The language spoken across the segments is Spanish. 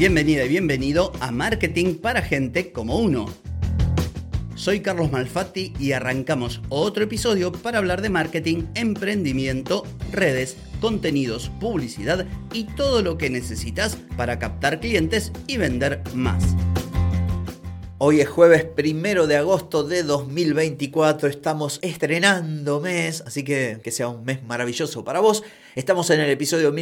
Bienvenida y bienvenido a Marketing para Gente como Uno. Soy Carlos Malfatti y arrancamos otro episodio para hablar de marketing, emprendimiento, redes, contenidos, publicidad y todo lo que necesitas para captar clientes y vender más. Hoy es jueves 1 de agosto de 2024, estamos estrenando mes, así que sea un mes maravilloso para vos. Estamos en el episodio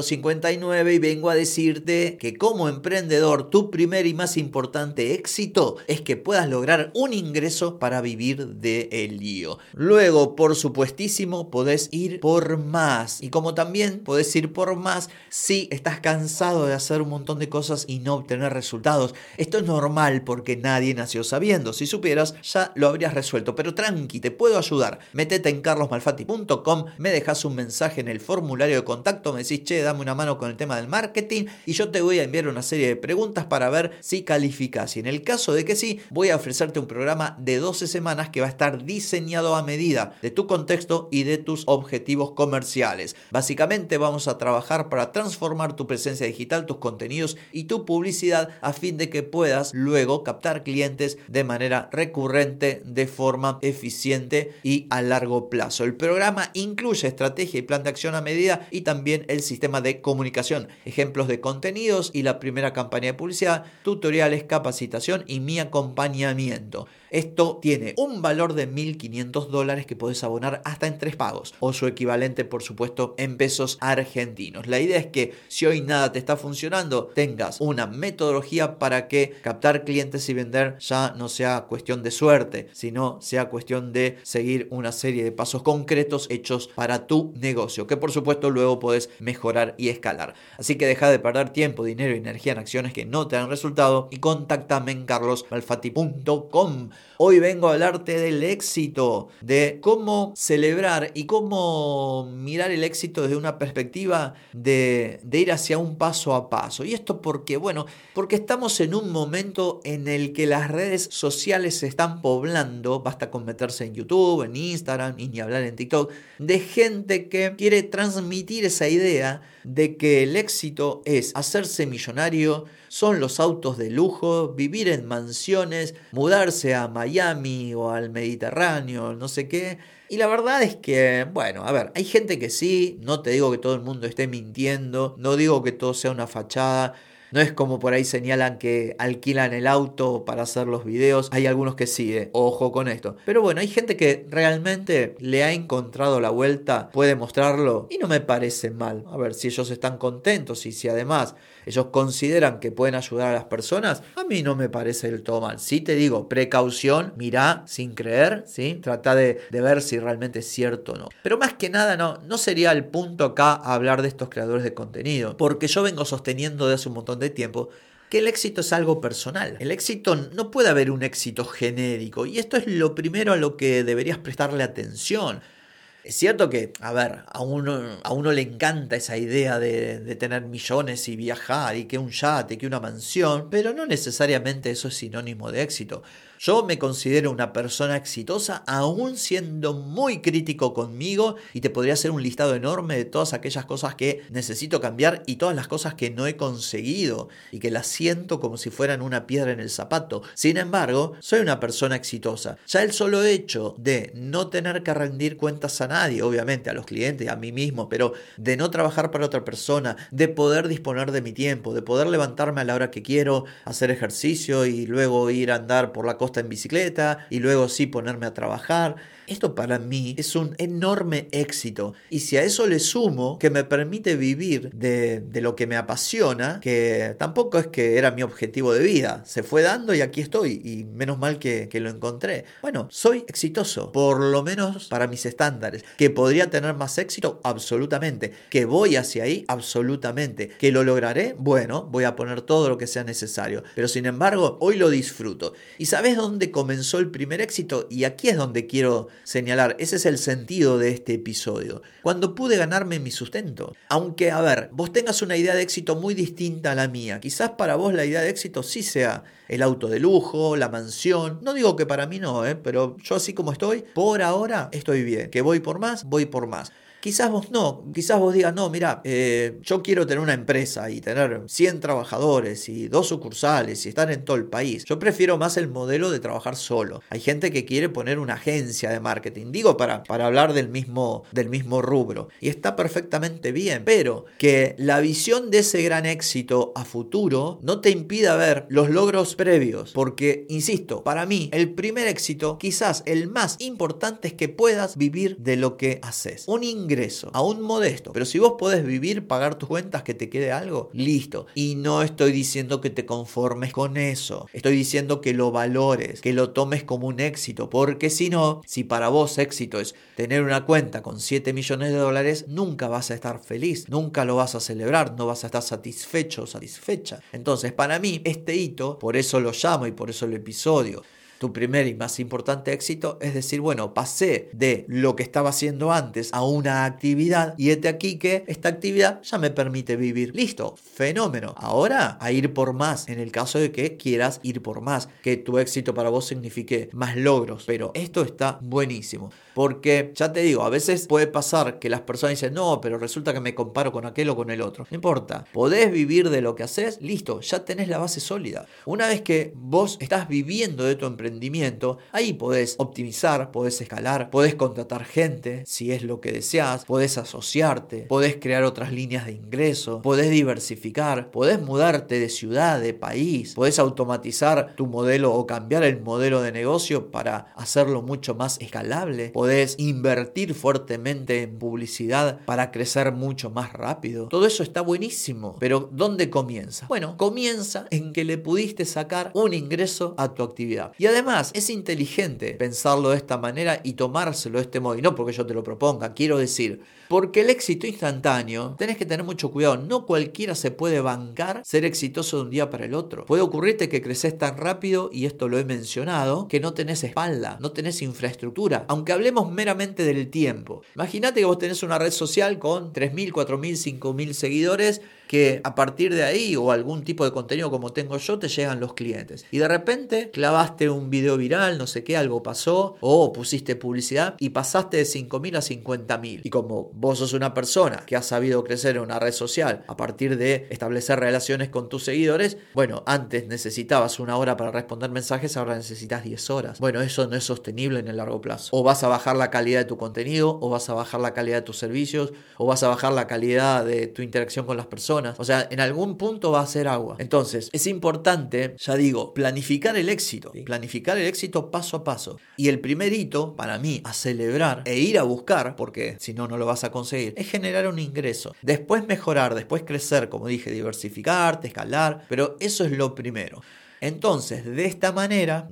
1559 y vengo a decirte que como emprendedor tu primer y más importante éxito es que puedas lograr un ingreso para vivir del lío. Luego, por supuestísimo, podés ir por más y como también podés ir por más si estás cansado de hacer un montón de cosas y no obtener resultados. Esto es normal porque nadie nació sabiendo. Si supieras, ya lo habrías resuelto. Pero tranqui, te puedo ayudar. Métete en carlosmalfatti.com, me dejas un mensaje en el formulario de contacto, me decís, che, dame una mano con el tema del marketing y yo te voy a enviar una serie de preguntas para ver si calificás. Y en el caso de que sí, voy a ofrecerte un programa de 12 semanas que va a estar diseñado a medida de tu contexto y de tus objetivos comerciales. Básicamente vamos a trabajar para transformar tu presencia digital, tus contenidos y tu publicidad a fin de que puedas luego captar clientes de manera recurrente, de forma eficiente y a largo plazo. El programa incluye estrategia y plan de acción a medida y también el sistema de comunicación, ejemplos de contenidos y la primera campaña de publicidad, tutoriales, capacitación y mi acompañamiento. Esto tiene un valor de $1.500 que puedes abonar hasta en 3 pagos o su equivalente, por supuesto, en pesos argentinos. La idea es que si hoy nada te está funcionando, tengas una metodología para que captar clientes y vender ya no sea cuestión de suerte, sino sea cuestión de seguir una serie de pasos concretos hechos para tu negocio, que por supuesto luego podés mejorar y escalar. Así que deja de perder tiempo, dinero y energía en acciones que no te dan resultado y contáctame en carlosmalfatti.com. Hoy vengo a hablarte del éxito, de cómo celebrar y cómo mirar el éxito desde una perspectiva de ir hacia un paso a paso. Y esto porque estamos en un momento en el que las redes sociales se están poblando, basta con meterse en YouTube, en Instagram y ni hablar en TikTok, de gente que quiere transmitir esa idea de que el éxito es hacerse millonario, son los autos de lujo, vivir en mansiones, mudarse a Miami o al Mediterráneo, no sé qué. Y la verdad es que, hay gente que sí, no te digo que todo el mundo esté mintiendo, no digo que todo sea una fachada. No es como por ahí señalan que alquilan el auto para hacer los videos. Hay algunos que sí, ojo con esto. Pero bueno, hay gente que realmente le ha encontrado la vuelta, puede mostrarlo y no me parece mal. A ver, si ellos están contentos y si además ellos consideran que pueden ayudar a las personas, a mí no me parece del todo mal. Sí te digo, precaución, mirá sin creer, ¿sí? Trata de ver si realmente es cierto o no. Pero más que nada no sería el punto acá hablar de estos creadores de contenido, porque yo vengo sosteniendo de hace un montón de tiempo que el éxito es algo personal. El éxito, no puede haber un éxito genérico y esto es lo primero a lo que deberías prestarle atención. Es cierto que, a uno le encanta esa idea de tener millones y viajar y que un yate, que una mansión, pero no necesariamente eso es sinónimo de éxito. Yo me considero una persona exitosa aún siendo muy crítico conmigo y te podría hacer un listado enorme de todas aquellas cosas que necesito cambiar y todas las cosas que no he conseguido y que las siento como si fueran una piedra en el zapato. Sin embargo, soy una persona exitosa. Ya el solo hecho de no tener que rendir cuentas a nadie, obviamente a los clientes, a mí mismo, pero de no trabajar para otra persona, de poder disponer de mi tiempo, de poder levantarme a la hora que quiero, hacer ejercicio y luego ir a andar por la costa en bicicleta y luego sí ponerme a trabajar. Esto para mí es un enorme éxito y si a eso le sumo que me permite vivir de lo que me apasiona, que tampoco es que era mi objetivo de vida, se fue dando y aquí estoy y menos mal que lo encontré. Bueno, soy exitoso, por lo menos para mis estándares. ¿Que podría tener más éxito? Absolutamente. ¿Que voy hacia ahí? Absolutamente. ¿Que lo lograré? Bueno, voy a poner todo lo que sea necesario, pero sin embargo hoy lo disfruto. ¿Y sabes dónde comenzó el primer éxito? Y aquí es donde quiero señalar, ese es el sentido de este episodio. Cuando pude ganarme mi sustento. Aunque, vos tengas una idea de éxito muy distinta a la mía. Quizás para vos la idea de éxito sí sea el auto de lujo, la mansión. No digo que para mí no, pero yo así como estoy, por ahora estoy bien. Que voy por más, voy por más. Quizás vos no, quizás vos digas, no, mira, yo quiero tener una empresa y tener 100 trabajadores y 2 sucursales y estar en todo el país. Yo prefiero más el modelo de trabajar solo. Hay gente que quiere poner una agencia de marketing, digo para hablar del mismo rubro, y está perfectamente bien, pero que la visión de ese gran éxito a futuro no te impida ver los logros previos, porque, insisto, para mí el primer éxito, quizás el más importante, es que puedas vivir de lo que haces. Un ingreso, aún modesto, pero si vos podés vivir, pagar tus cuentas, que te quede algo, listo. Y no estoy diciendo que te conformes con eso, estoy diciendo que lo valores, que lo tomes como un éxito, porque si no, si para vos éxito es tener una cuenta con 7 millones de dólares, nunca vas a estar feliz, nunca lo vas a celebrar, no vas a estar satisfecho o satisfecha. Entonces, para mí, este hito, por eso lo llamo y por eso el episodio, tu primer y más importante éxito, es decir, bueno, pasé de lo que estaba haciendo antes a una actividad, y hete aquí que esta actividad ya me permite vivir. Listo, fenómeno. Ahora a ir por más, en el caso de que quieras ir por más, que tu éxito para vos signifique más logros. Pero esto está buenísimo, porque ya te digo, a veces puede pasar que las personas dicen, no, pero resulta que me comparo con aquel o con el otro. No importa, podés vivir de lo que haces, listo, ya tenés la base sólida. Una vez que vos estás viviendo de tu emprendimiento, ahí podés optimizar, podés escalar, podés contratar gente si es lo que deseas, podés asociarte, podés crear otras líneas de ingreso, podés diversificar, podés mudarte de ciudad, de país, podés automatizar tu modelo o cambiar el modelo de negocio para hacerlo mucho más escalable, podés invertir fuertemente en publicidad para crecer mucho más rápido. Todo eso está buenísimo, pero ¿dónde comienza? Bueno, comienza en que le pudiste sacar un ingreso a tu actividad. Y además es inteligente pensarlo de esta manera y tomárselo de este modo, y no porque yo te lo proponga, quiero decir, porque el éxito instantáneo, tenés que tener mucho cuidado, no cualquiera se puede bancar ser exitoso de un día para el otro. Puede ocurrirte que creces tan rápido, y esto lo he mencionado, que no tenés espalda, no tenés infraestructura, aunque hablemos meramente del tiempo. Imagínate que vos tenés una red social con 3.000, 4.000, 5.000 seguidores, que a partir de ahí, o algún tipo de contenido como tengo yo, te llegan los clientes. Y de repente clavaste un video viral, no sé qué, algo pasó, o pusiste publicidad y pasaste de 5.000 a 50.000. Y como vos sos una persona que ha sabido crecer en una red social a partir de establecer relaciones con tus seguidores, bueno, antes necesitabas 1 hora para responder mensajes, ahora necesitas 10 horas. Bueno, eso no es sostenible en el largo plazo. O vas a bajar la calidad de tu contenido, o vas a bajar la calidad de tus servicios, o vas a bajar la calidad de tu interacción con las personas. O sea, en algún punto va a ser agua. Entonces, es importante, ya digo, planificar el éxito. ¿Sí? Planificar el éxito paso a paso. Y el primer hito, para mí, a celebrar e ir a buscar, porque si no, no lo vas a conseguir, es generar un ingreso. Después mejorar, después crecer, como dije, diversificarte, escalar, pero eso es lo primero. Entonces, de esta manera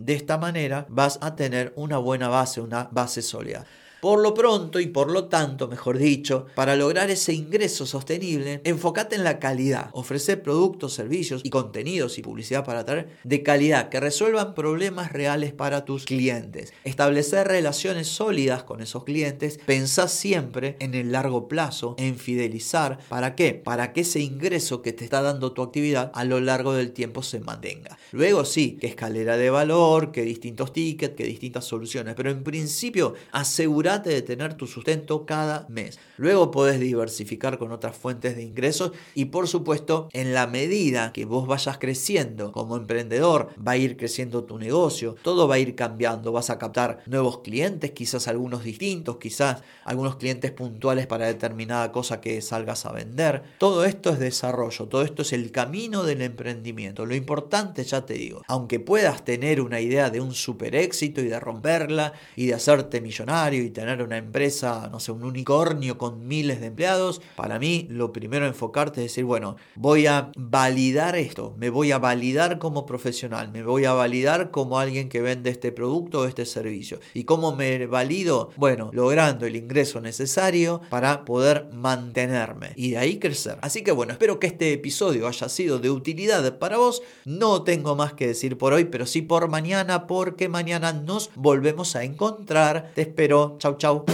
vas a tener una buena base, una base sólida. Por lo pronto y por lo tanto, mejor dicho, para lograr ese ingreso sostenible, enfócate en la calidad. Ofrecer productos, servicios y contenidos y publicidad para atraer de calidad que resuelvan problemas reales para tus clientes. Establecer relaciones sólidas con esos clientes. Pensá siempre en el largo plazo, en fidelizar. ¿Para qué? Para que ese ingreso que te está dando tu actividad a lo largo del tiempo se mantenga. Luego sí, que escalera de valor, que distintos tickets, que distintas soluciones. Pero en principio, asegurate de tener tu sustento cada mes. Luego podés diversificar con otras fuentes de ingresos y, por supuesto, en la medida que vos vayas creciendo como emprendedor, va a ir creciendo tu negocio, todo va a ir cambiando, vas a captar nuevos clientes, quizás algunos distintos, quizás algunos clientes puntuales para determinada cosa que salgas a vender. Todo esto es desarrollo, todo esto es el camino del emprendimiento. Lo importante, ya te digo, aunque puedas tener una idea de un super éxito y de romperla y de hacerte millonario y tener una empresa, no sé, un unicornio con miles de empleados, para mí lo primero enfocarte es decir, bueno, voy a validar esto, me voy a validar como profesional, me voy a validar como alguien que vende este producto o este servicio. ¿Y cómo me valido? Bueno, logrando el ingreso necesario para poder mantenerme y de ahí crecer. Así que bueno, espero que este episodio haya sido de utilidad para vos. No tengo más que decir por hoy, pero sí por mañana, porque mañana nos volvemos a encontrar. Te espero. Chau, chau.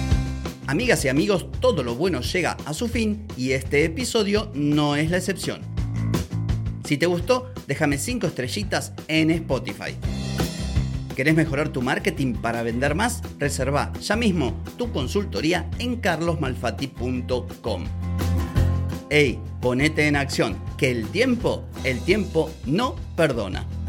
Amigas y amigos, todo lo bueno llega a su fin y este episodio no es la excepción. Si te gustó, déjame 5 estrellitas en Spotify. ¿Querés mejorar tu marketing para vender más? Reserva ya mismo tu consultoría en carlosmalfatti.com. ¡Ey! Ponete en acción, que el tiempo no perdona.